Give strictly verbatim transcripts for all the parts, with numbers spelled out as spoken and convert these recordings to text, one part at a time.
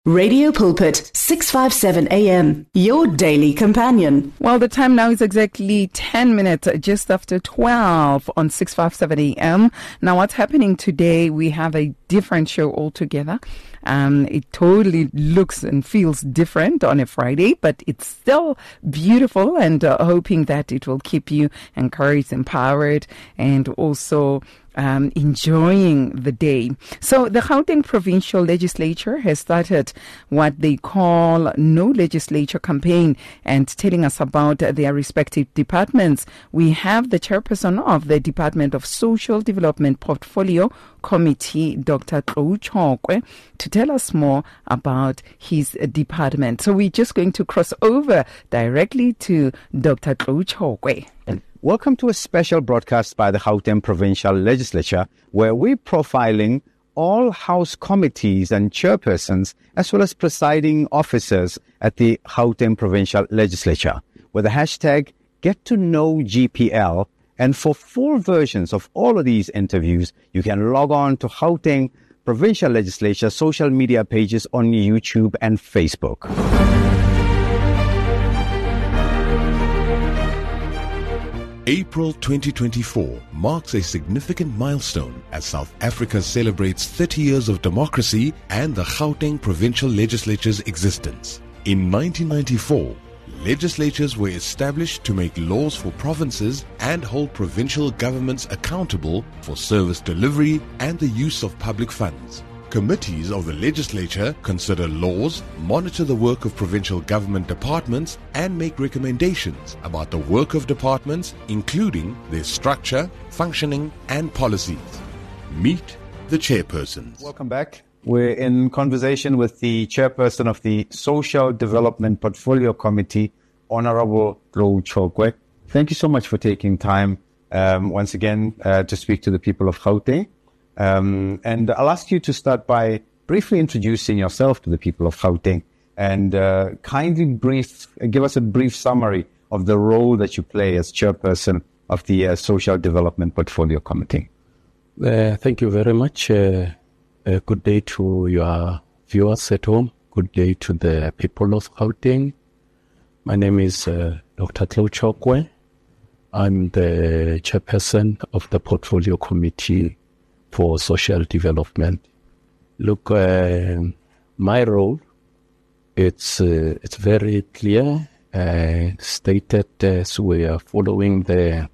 Radio Pulpit, six fifty-seven A M, your daily companion. Well, the time now is exactly ten minutes, just after twelve on six fifty-seven A M. Now, what's happening today, we have a different show altogether. Um, it totally looks and feels different on a Friday, but it's still beautiful, and uh, hoping that it will keep you encouraged, empowered, and also Um, enjoying the day. So the Gauteng Provincial Legislature has started what they call No Legislature campaign, and telling us about their respective departments. We have the chairperson of the Department of Social Development Portfolio Committee, Doctor Tlou Chokwe, to tell us more about his department. So we're just going to cross over directly to Doctor Tlou Chokwe. Welcome to a special broadcast by the Gauteng Provincial Legislature, where we're profiling all House committees and chairpersons, as well as presiding officers at the Gauteng Provincial Legislature, with the hashtag Get to Know G P L. And for full versions of all of these interviews, you can log on to Gauteng Provincial Legislature social media pages on YouTube and Facebook. April twenty twenty-four marks a significant milestone as South Africa celebrates thirty years of democracy and the Gauteng Provincial Legislature's existence. In nineteen ninety-four, legislatures were established to make laws for provinces and hold provincial governments accountable for service delivery and the use of public funds. Committees of the legislature consider laws, monitor the work of provincial government departments, and make recommendations about the work of departments, including their structure, functioning, and policies. Meet the chairpersons. Welcome back. We're in conversation with the chairperson of the Social Development Portfolio Committee, Honorable Tlou Chokwe. Thank you so much for taking time um, once again uh, to speak to the people of Gauteng. Um, and I'll ask you to start by briefly introducing yourself to the people of Gauteng, and uh, kindly brief, give us a brief summary of the role that you play as chairperson of the uh, Social Development Portfolio Committee. Uh, thank you very much. Uh, uh, good day to your viewers at home. Good day to the people of Gauteng. My name is uh, Doctor Tlou Chokwe. I'm the chairperson of the Portfolio Committee for Social Development. Look, uh, my role, it's uh, it's very clear, uh, stated as we are following the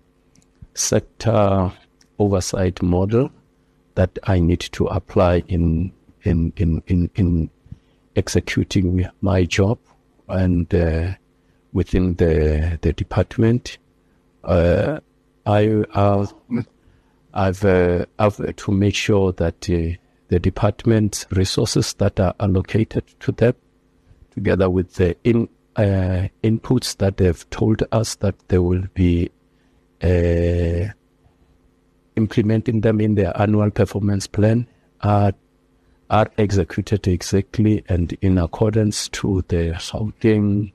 sector oversight model that I need to apply in in in in, in executing my job and uh, within the the department. Uh, I uh, I've, uh, I've uh, to make sure that uh, the department's resources that are allocated to them, together with the in, uh, inputs that they've told us that they will be uh, implementing them in their annual performance plan, are, are executed exactly and in accordance to the Gauteng,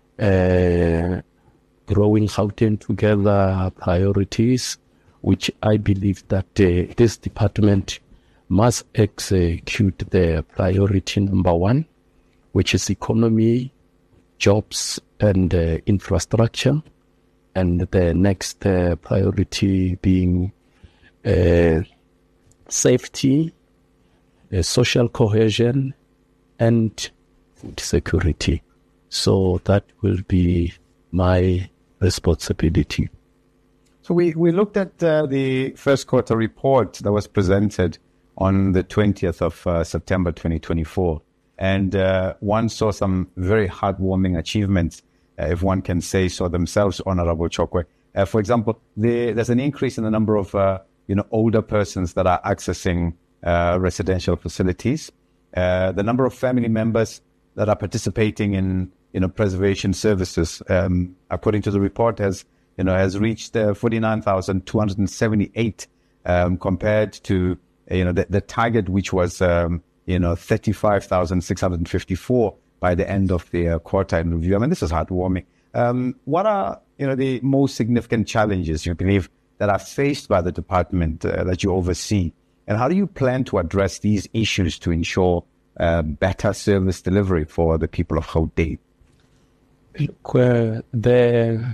uh, growing Gauteng together priorities, which I believe that uh, this department must execute the priority number one, which is economy, jobs, and uh, infrastructure, and the next uh, priority being uh, safety, uh, social cohesion, and food security. So that will be my responsibility. So we, we looked at uh, the first quarter report that was presented on the twentieth of uh, September twenty twenty-four. And uh, one saw some very heartwarming achievements, uh, if one can say so themselves, Honorable Chokwe. Uh, for example, the, there's an increase in the number of uh, you know, older persons that are accessing uh, residential facilities. Uh, the number of family members that are participating in you know, preservation services, um, according to the report, has you know, has reached uh, forty-nine thousand two hundred seventy-eight, um, compared to, you know, the, the target, which was, um, you know, thirty-five thousand six hundred fifty-four by the end of the uh, quarter in review. I mean, this is heartwarming. Um, what are, you know, the most significant challenges you believe that are faced by the department uh, that you oversee? And how do you plan to address these issues to ensure uh, better service delivery for the people of Gauteng? Look, uh, the,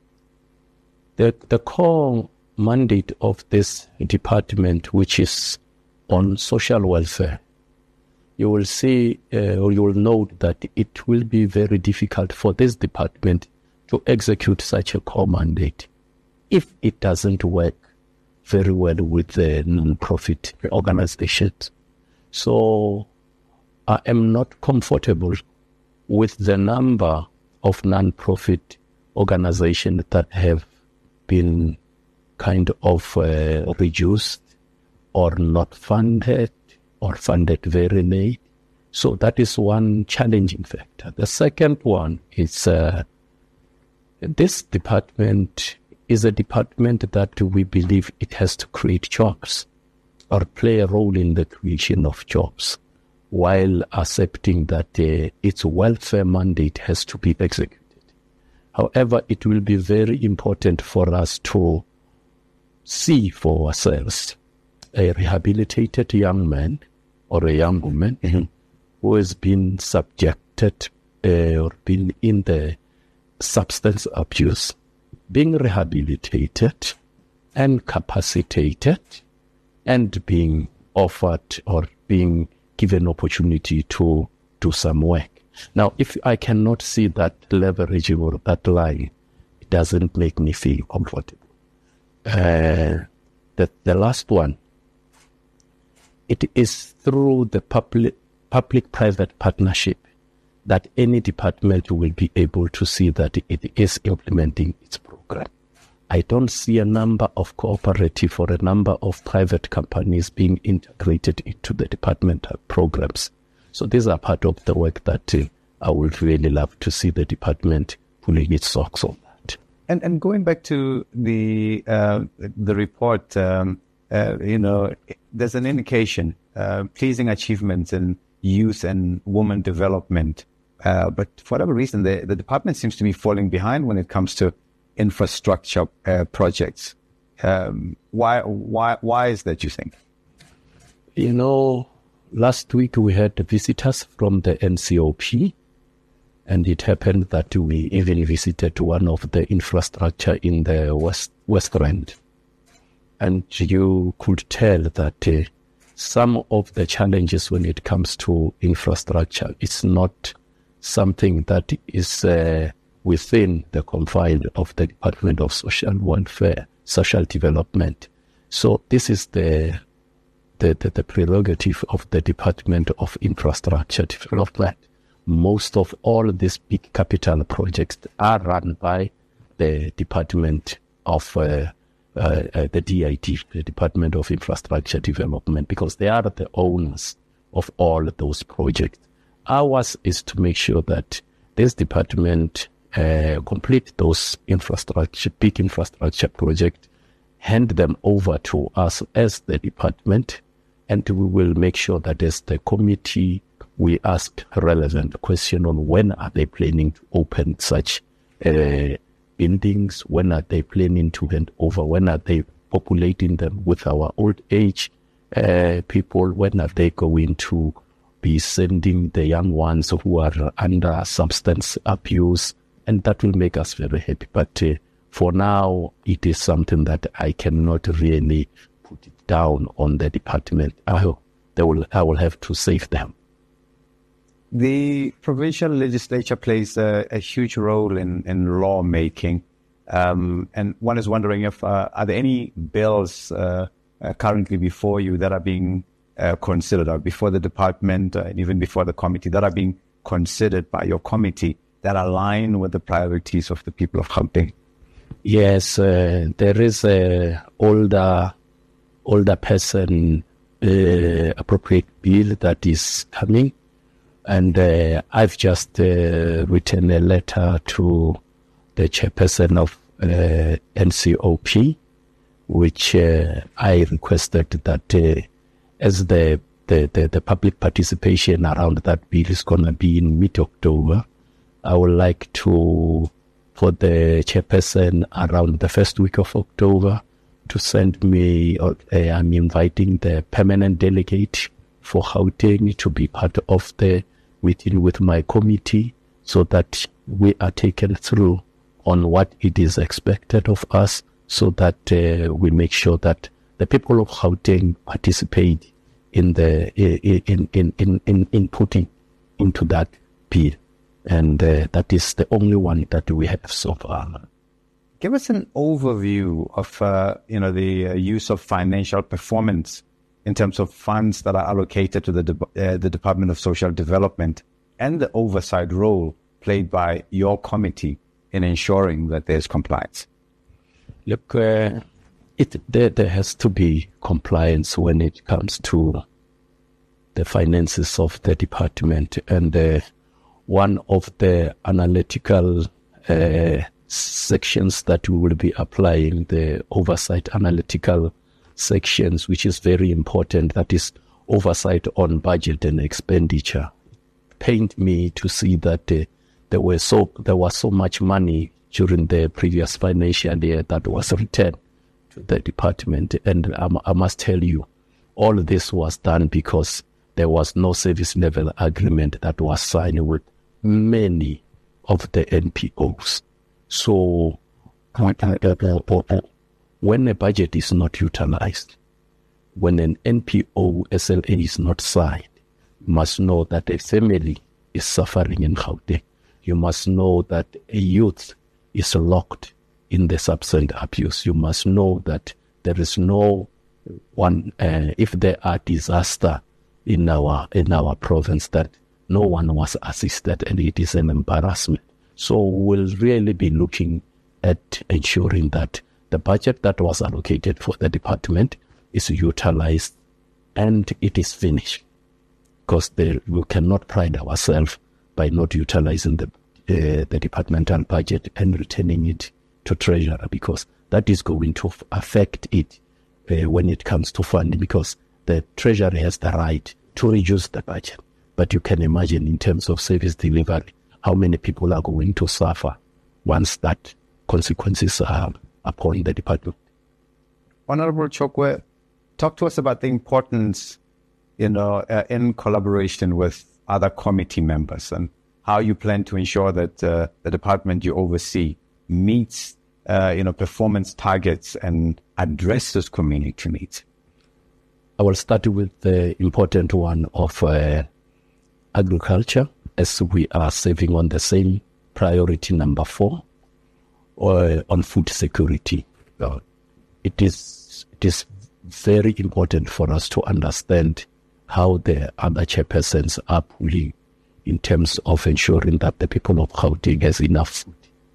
the, the core mandate of this department, which is on social welfare, you will see uh, or you will note that it will be very difficult for this department to execute such a core mandate if it doesn't work very well with the non-profit organizations. So I am not comfortable with the number of non-profit organizations that have been kind of uh, reduced or not funded or funded very late. So that is one challenging factor. The second one is uh, this department is a department that we believe it has to create jobs or play a role in the creation of jobs, while accepting that uh, its welfare mandate has to be executed. However, it will be very important for us to see for ourselves a rehabilitated young man or a young woman mm-hmm. who has been subjected uh, or been in the substance abuse, being rehabilitated and capacitated and being offered or being given opportunity to do some work. Now, if I cannot see that leverage or that line, it doesn't make me feel comfortable. Uh, the, the last one, it is through the public, public-private partnership that any department will be able to see that it is implementing its program. I don't see a number of cooperative or a number of private companies being integrated into the departmental programs. So these are part of the work that uh, I would really love to see the department pulling its socks on that. And and going back to the uh, the report, um, uh, you know, there's an indication uh, pleasing achievements in youth and women development, uh, but for whatever reason, the the department seems to be falling behind when it comes to infrastructure uh, projects. Um, why why why is that, you think? You know, last week we had visitors from the N C O P, and it happened that we even visited one of the infrastructure in the West West Rand. And you could tell that uh, some of the challenges when it comes to infrastructure, it's not something that is uh, within the confines of the Department of Social Welfare, Social Development. So this is the The, the, the prerogative of the Department of Infrastructure Development. Most of all these big capital projects are run by the Department of uh, uh, uh, the D I T, the Department of Infrastructure Development, because they are the owners of all those projects. Ours is to make sure that this department uh, complete those infrastructure, big infrastructure projects, hand them over to us as the department, and we will make sure that as the committee, we ask relevant question on when are they planning to open such uh, buildings, when are they planning to hand over, when are they populating them with our old age uh, people, when are they going to be sending the young ones who are under substance abuse, and that will make us very happy. But uh, for now, it is something that I cannot really put it down on the department. I hope they will, I will have to save them. The provincial legislature plays a, a huge role in, in lawmaking. Um, and one is wondering if, uh, are there any bills uh, uh, currently before you that are being uh, considered, or before the department, uh, and even before the committee, that are being considered by your committee that align with the priorities of the people of Gauteng? Yes, uh, there is a older older person uh, appropriate bill that is coming, and uh, I've just uh, written a letter to the chairperson of uh, N C O P, which uh, I requested that uh, as the, the, the, the public participation around that bill is going to be in mid-October, I would like to, for the chairperson around the first week of October, to send me, or uh, I'm inviting the permanent delegate for Gauteng to be part of the meeting with my committee so that we are taken through on what it is expected of us, so that uh, we make sure that the people of Gauteng participate in the in in in in, in putting into that bid, and uh, that is the only one that we have so far. Give us an overview of uh, you know the uh, use of financial performance in terms of funds that are allocated to the de- uh, the Department of Social Development and the oversight role played by your committee in ensuring that there's compliance. Look, uh, it there, there has to be compliance when it comes to the finances of the department, and uh, one of the analytical uh, sections that we will be applying, the oversight analytical sections, which is very important, that is oversight on budget and expenditure. Pained me to see that uh, there were so there was so much money during the previous financial year that was returned to the department, and I, I must tell you, all of this was done because there was no service level agreement that was signed with many of the N P Os. So when a budget is not utilized, when an N P O S L A is not signed, you must know that a family is suffering in Gauteng. You must know that a youth is locked in the substance abuse. You must know that there is no one, uh, if there are disaster in our in our province, that no one was assisted, and it is an embarrassment. So we'll really be looking at ensuring that the budget that was allocated for the department is utilized and it is finished. Because there, we cannot pride ourselves by not utilizing the uh, the departmental budget and returning it to treasurer, because that is going to f- affect it uh, when it comes to funding, because the treasury has the right to reduce the budget. But you can imagine, in terms of service delivery, how many people are going to suffer once that consequences are upon the department. Honorable Chokwe, talk to us about the importance, you know, uh, in collaboration with other committee members, and how you plan to ensure that uh, the department you oversee meets, uh, you know, performance targets and addresses community needs. I will start with the important one of uh, agriculture, as we are saving on the same priority number four, or on food security. Uh, it is it is very important for us to understand how the other chairpersons are pulling in terms of ensuring that the people of Gauteng has enough food.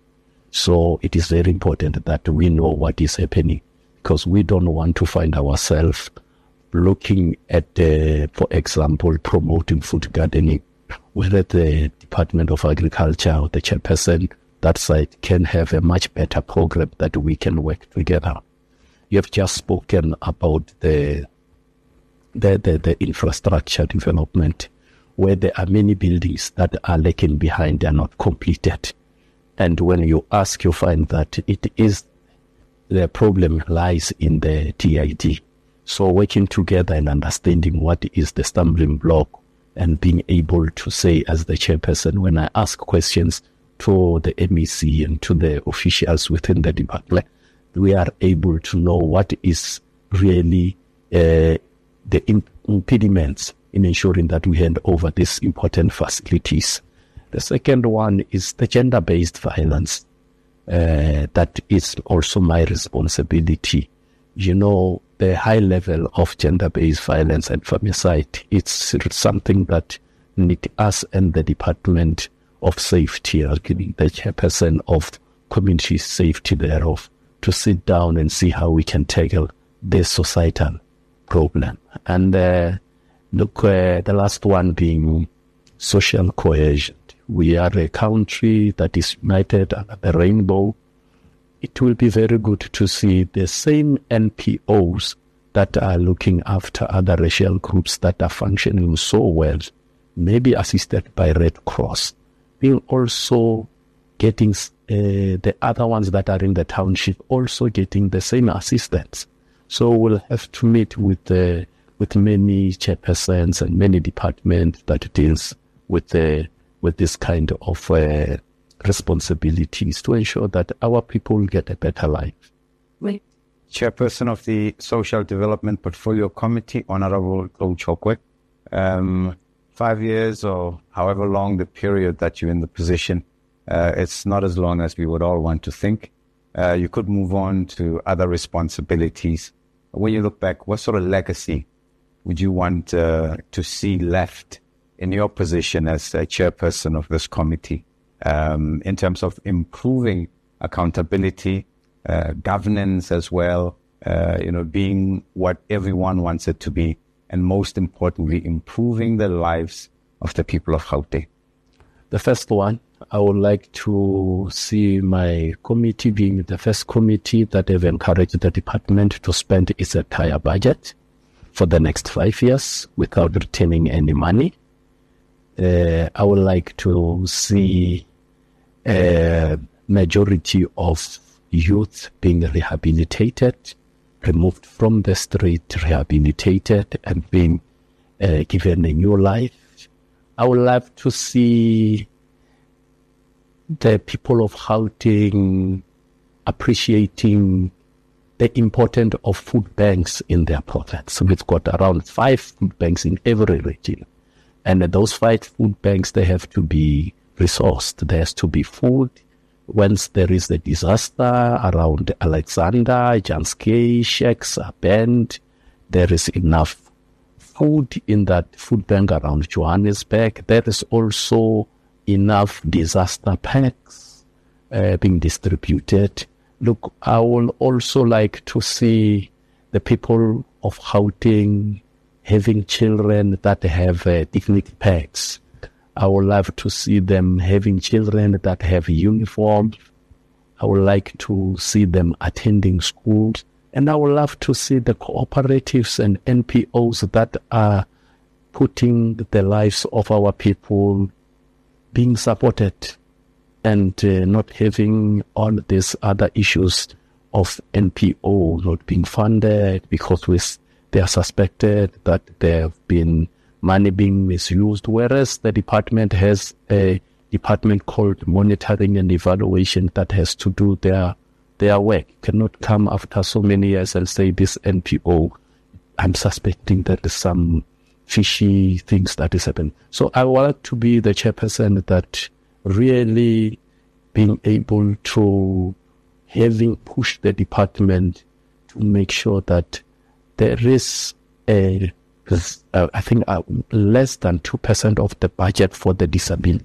So it is very important that we know what is happening, because we don't want to find ourselves looking at, uh, for example, promoting food gardening, whether the Department of Agriculture or the chairperson that side can have a much better program that we can work together. You have just spoken about the the, the, the infrastructure development, where there are many buildings that are lagging behind, they are not completed. And when you ask, you find that it is, the problem lies in the T I D. So working together and understanding what is the stumbling block, and being able to say, as the chairperson, when I ask questions to the M E C and to the officials within the department, we are able to know what is really uh, the imp- impediments in ensuring that we hand over these important facilities. The second one is the gender-based violence. Uh, that is also my responsibility. You know, the high level of gender-based violence and femicide, it's something that need us and the Department of Safety, or the chairperson of community safety thereof, to sit down and see how we can tackle this societal problem. And uh, look, uh, the last one being social cohesion. We are a country that is united under the rainbow. It will be very good to see the same N P Os that are looking after other racial groups that are functioning so well, maybe assisted by Red Cross, being also getting uh, the other ones that are in the township also getting the same assistance. So we'll have to meet with the with many chairpersons and many departments that deals with the with this kind of uh, responsibilities to ensure that our people get a better life. Wait. Chairperson of the Social Development Portfolio Committee, Honorable Chloe Chokwe. Um, five years or however long the period that you're in the position, uh, it's not as long as we would all want to think. Uh, you could move on to other responsibilities. When you look back, what sort of legacy would you want uh, to see left in your position as a chairperson of this committee, um, in terms of improving accountability, uh, governance as well, uh, you know, being what everyone wants it to be, and most importantly, improving the lives of the people of Gauteng? The first one, I would like to see my committee being the first committee that have encouraged the department to spend its entire budget for the next five years without retaining any money. Uh, I would like to see a majority of youth being rehabilitated, removed from the street, rehabilitated, and being uh, given a new life. I would love to see the people of Gauteng appreciating the importance of food banks in their province. We've got around five food banks in every region. And those five food banks, they have to be resourced. There has to be food. Once there is a disaster around Alexander, Janskei, Sheks are banned, there is enough food in that food bank around Johannesburg. There is also enough disaster packs uh, being distributed. Look, I will also like to see the people of Gauteng having children that have uh, dignity packs. I would love to see them having children that have uniforms. I would like to see them attending schools. And I would love to see the cooperatives and N P Os that are putting the lives of our people being supported, and uh, not having all these other issues of N P O not being funded because we, they are suspected that there have been money being misused, whereas the department has a department called Monitoring and Evaluation that has to do their their work. You cannot come after so many years and say this N P O, I'm suspecting that there's some fishy things that is happening. So I want to be the chairperson that really being able to having pushed the department to make sure that there is a, uh, I think uh, less than two percent of the budget for the disability.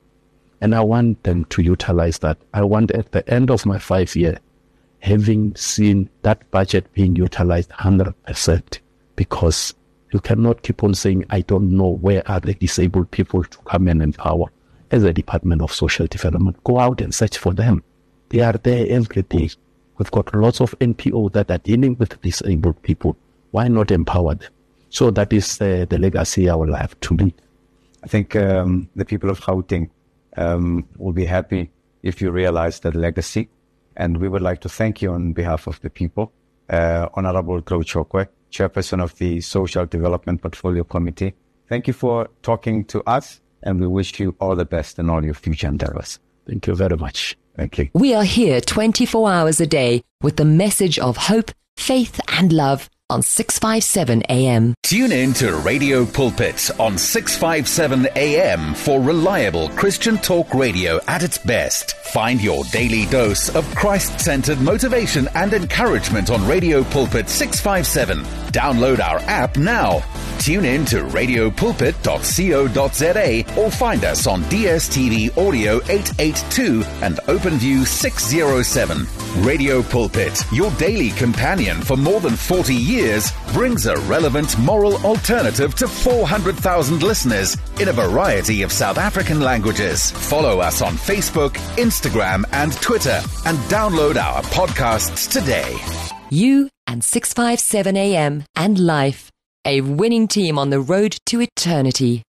And I want them to utilize that. I want at the end of my five year, having seen that budget being utilized one hundred percent, because you cannot keep on saying, I don't know where are the disabled people to come and empower. As a Department of Social Development, go out and search for them. They are there every day. We've got lots of N P O that are dealing with disabled people. Why not empower them? So that is uh, the legacy I would have to leave. I think um, the people of Gauteng um, will be happy if you realize that legacy. And we would like to thank you on behalf of the people. Uh, Honorable Chloe Chokwe, Chairperson of the Social Development Portfolio Committee. Thank you for talking to us, and we wish you all the best in all your future endeavors. Thank you very much. Thank you. We are here twenty-four hours a day with the message of hope, faith and love on six fifty-seven A M. Tune in to Radio Pulpit on six fifty-seven A M for reliable Christian talk radio at its best. Find your daily dose of Christ-centered motivation and encouragement on Radio Pulpit six fifty-seven. Download our app now. Tune in to radio pulpit dot co dot za or find us on D S T V Audio eight eighty-two and OpenView six oh seven. Radio Pulpit, your daily companion for more than forty years, brings a relevant moral alternative to four hundred thousand listeners in a variety of South African languages. Follow us on Facebook, Instagram and Twitter, and download our podcasts today. You and six fifty-seven A M and Life, a winning team on the road to eternity.